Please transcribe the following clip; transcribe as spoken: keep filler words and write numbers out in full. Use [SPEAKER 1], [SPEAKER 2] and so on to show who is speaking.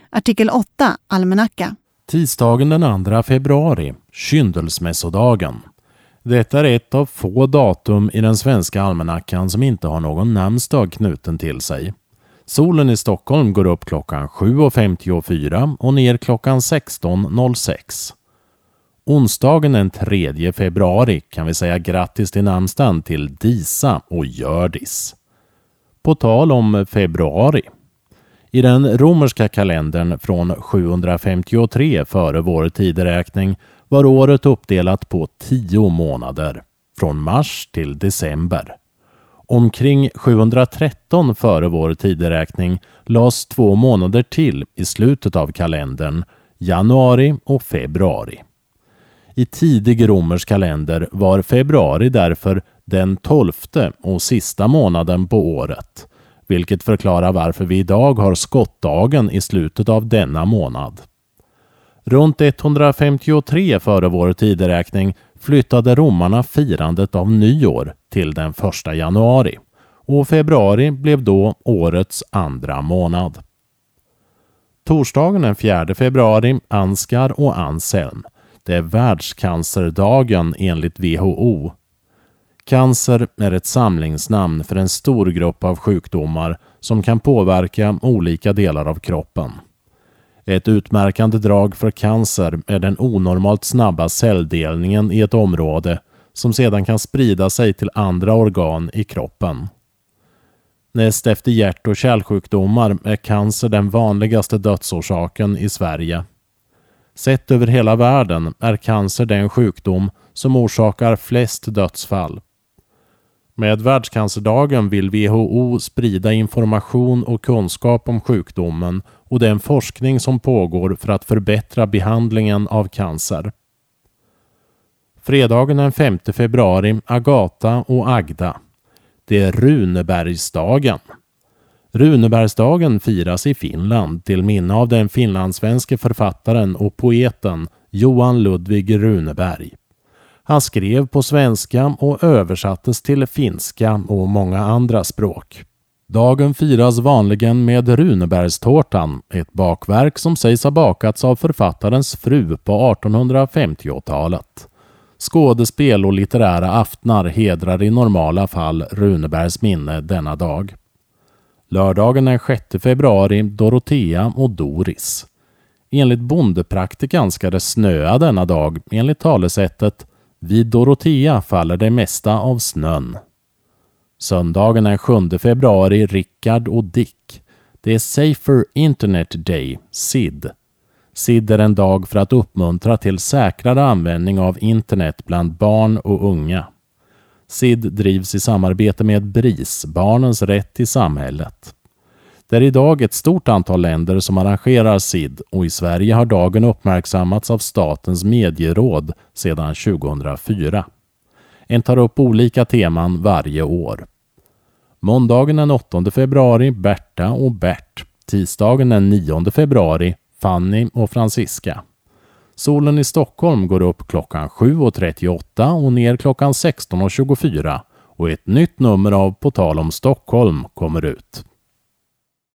[SPEAKER 1] Artikel åtta, almanacka.
[SPEAKER 2] Tisdagen den andra februari, kyndelsmässodagen. Detta är ett av få datum i den svenska almanackan som inte har någon namnsdag knuten till sig. Solen i Stockholm går upp klockan sju femtiofyra och ner klockan sexton sex. Onsdagen den tredje februari kan vi säga grattis till namnsdagen till Disa och Gördis. På tal om februari. I den romerska kalendern från sjuhundrafemtiotre före vår tideräkning var året uppdelat på tio månader, från mars till december. Omkring sjuhundratretton före vår tideräkning lades två månader till i slutet av kalendern, januari och februari. I tidig romersk kalender var februari därför den tolfte och sista månaden på året, vilket förklarar varför vi idag har skottdagen i slutet av denna månad. Runt etthundrafemtiotre före vår tideräkning flyttade romarna firandet av nyår till den första januari och februari blev då årets andra månad. Torsdagen den fjärde februari, Ansgar och Anselm. Det är världscancerdagen enligt W H O. Cancer är ett samlingsnamn för en stor grupp av sjukdomar som kan påverka olika delar av kroppen. Ett utmärkande drag för cancer är den onormalt snabba celldelningen i ett område som sedan kan sprida sig till andra organ i kroppen. Näst efter hjärt- och kärlsjukdomar är cancer den vanligaste dödsorsaken i Sverige. Sett över hela världen är cancer den sjukdom som orsakar flest dödsfall. Med världscancerdagen vill W H O sprida information och kunskap om sjukdomen och den forskning som pågår för att förbättra behandlingen av cancer. Fredagen den femte februari, Agatha och Agda. Det är Runebergsdagen. Runebergsdagen firas i Finland till minne av den finlandssvenske författaren och poeten Johan Ludvig Runeberg. Han skrev på svenska och översattes till finska och många andra språk. Dagen firas vanligen med Runebergstårtan, ett bakverk som sägs ha bakats av författarens fru på artonhundrafemtiotalet. Skådespel och litterära aftnar hedrar i normala fall Runebergs minne denna dag. Lördagen den sjätte februari, Dorotea och Doris. Enligt bondepraktikan ska det snöa denna dag enligt talesättet vid Dorotea faller det mesta av snön. Söndagen den sjunde februari, Rickard och Dick. Det är Safer Internet Day, S I D. S I D är en dag för att uppmuntra till säkrare användning av internet bland barn och unga. S I D drivs i samarbete med B R I S, Barnens rätt i samhället. Det är idag ett stort antal länder som arrangerar S I D och i Sverige har dagen uppmärksammats av Statens medieråd sedan tjugohundrafyra. En tar upp olika teman varje år. Måndagen den åttonde februari, Berta och Bert. Tisdagen den nionde februari, Fanny och Franziska. Solen i Stockholm går upp klockan sju trettioåtta och ner klockan sexton tjugofyra och ett nytt nummer av På tal om Stockholm kommer ut.